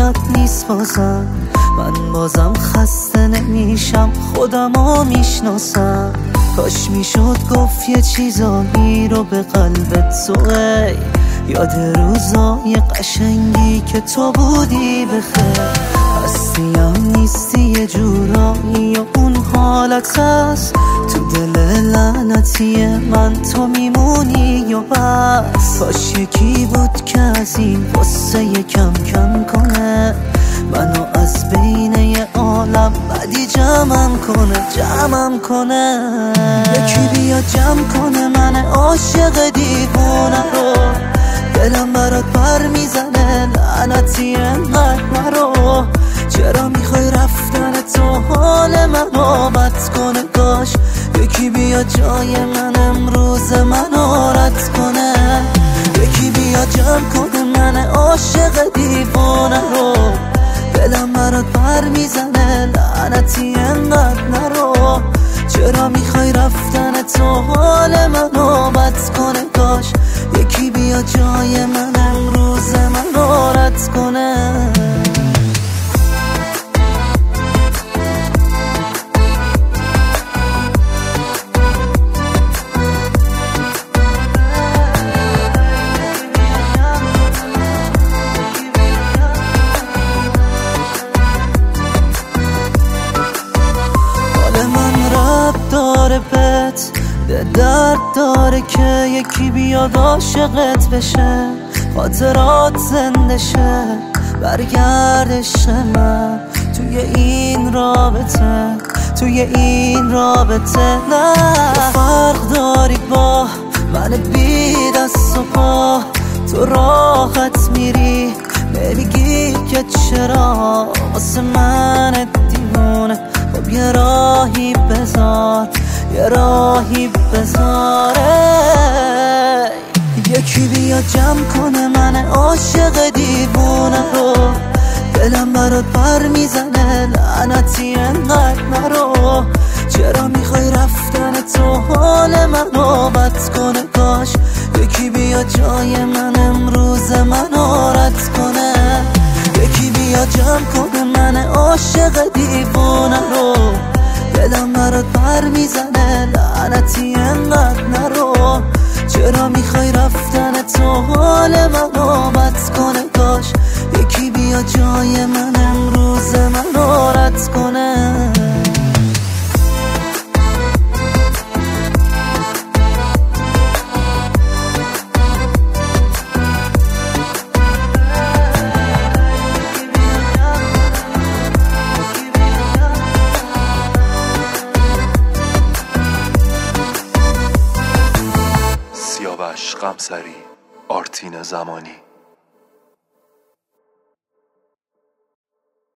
میاد نیست بازم، من بازم خسته نمیشم، خودمو میشناسم. کاش میشد گفت یه چیزایی رو به قلبت تو، یاد روزای قشنگی که تو بودی بخیر. هستیم نیستی یه جورایی و اون حالت هست، تو دل لعنتی من تو میمونی یا بس. کاش یکی بود که از این قصه کم کم کنه، منو از بین یه عالم بدی جمعم کنه. یکی بیا جمع کنه من عاشق دیوونه رو، دلم برات پر میزنه لعنتی انقدر نرو. چرا میخوای رفتن تو حال منو بد کنه؟ کاش یکی بیا جای من امروز منو رد کنه. یکی بیا جمع کنه من عاشق دیوونه رو، دلم برات پر میزنه لعنتی انقدر نرو. چرا میخوای رفتن تو حال منو بد کنه؟ کاش یکی بیا جای من امروز منو رد کنه. داره بهت درد داره که یکی بیاد عاشقت بشه، خاطرات زنده شه، برگردش من توی این رابطه. نه فرق داری با من بی دست و پا، تو راحت میری نمیگی که چرا واسه من دیوونه. خب یه راهی بذار یکی بیا جمع کنه من عاشق دیوونه رو، دلم برات پر میزنه لعنتی انقدر نرو. چرا میخوای رفتن تو حال منو بد کنه؟ کاش یکی بیا جای من امروز منو رد کنه. یکی بیا جمع کنه من عاشق دیوونه رو، دلم برات پر میزنه لعنتی انقدر نرو. چرا میخوای رفتن تو حال منو بد کنه؟ کاش یکی بیا جای من امروز منو رد کنه. سیاوش قمصری، آرتین زمانی.